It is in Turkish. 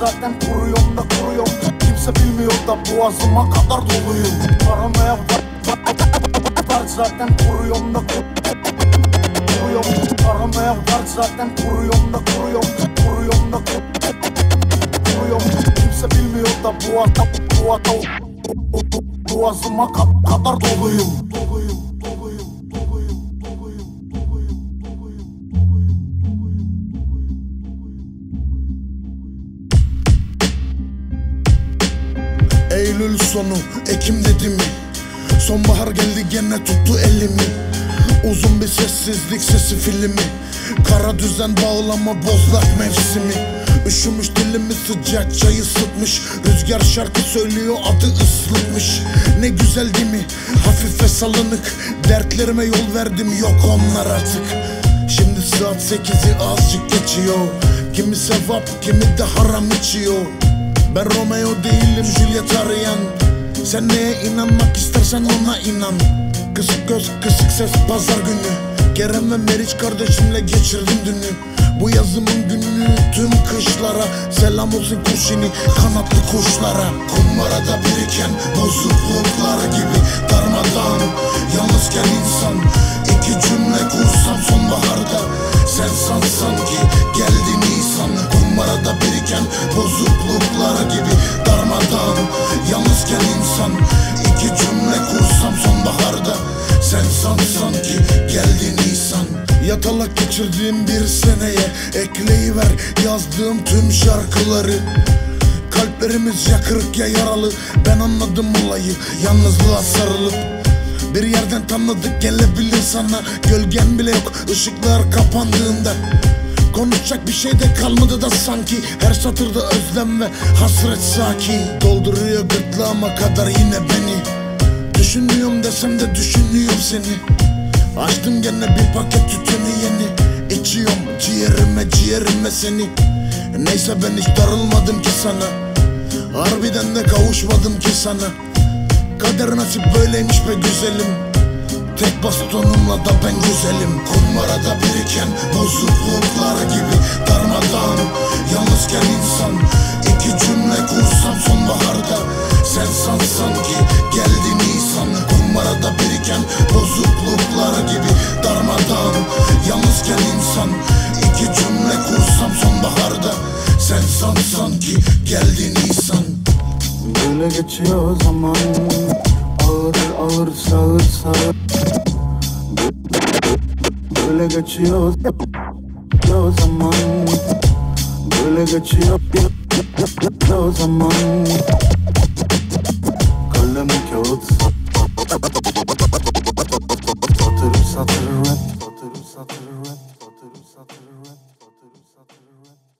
zaten kuruyorum da kuruyorum. Kimse bilmiyor da boğazıma kadar doluyum. Paranoya var zaten kuruyorum da kuruyorum. Paranoya var zaten kuruyorum da kuruyorum. Kuruyorum da kuruyorum. Kimse bilmiyor da boğazıma kadar doluyum. Eylül sonu, Ekim dedi mi? Sonbahar geldi gene tuttu elimi. Uzun bir sessizlik sesi filmi. Kara düzen bağlama bozlak mevsimi. Üşümüş dilimi sıcak çayı sıkmış. Rüzgar şarkı söylüyor adı ıslıkmış. Ne güzel değil mi? Hafife salınık. Dertlerime yol verdim yok onlar artık. Şimdi saat 8'i azıcık geçiyor. Kimi sevap kimi de haram içiyor. Ben Romeo değilim Juliet arayan. Sen neye inanmak istersen ona inan. Kısık göz kısık ses pazar günü. Kerem ve Meriç kardeşimle geçirdim dünü. Bu yazımın günü tüm kışlara. Selam olsun Kuşini kanatlı kuşlara. Kumbarada biriken bozukluklar gibi darmadağın. Yalnızken insan iki cümle kursam sonbaharda. Sen sansan ki geldi Nisan. Kumbarada biriken bozukluklar gibi darmadağın. Yalnızken insan iki cümle kursam sonbaharda. Sen sansan ki geldi Nisan. Yatalak geçirdiğim bir seneye ekleyiver yazdığım tüm şarkıları. Kalplerimiz ya kırık ya yaralı. Ben anladım olayı yalnızlığa sarılıp. Bir yerden tanıdık gelebilir sana. Gölgen bile yok ışıklar kapandığında. Konuşacak bir şey de kalmadı da sanki. Her satırda özlem ve hasret saki. Dolduruyor gırtlağıma kadar yine beni. Düşünüyorum desem de düşünüyorum seni. Açtım gene bir paket tütünü yeni. İçiyorum ciğerime seni. Neyse ben hiç darılmadım ki sana. Harbiden de kavuşmadım ki sana. Kader nasip böyleymiş be güzelim. Tek bastonumla da ben güzelim. Kumbarada biriken bozukluklar gibi darmadağın. Yalnızken insan iki cümle kursam sonbaharda. Sen sansan ki geldi Nisan. Kumbarada biriken bozukluklar gibi darmadağın. Yalnızken insan iki cümle kursam sonbaharda. Sen sansan ki geldi Nisan. Böyle geçiyor zaman, ağır ağır sağır sağır. Böyle geçiyor zaman, böyle geçiyor zaman. Kalem kağıt satır satır rap, satır satır rap, satır satır rap, satır satır rap.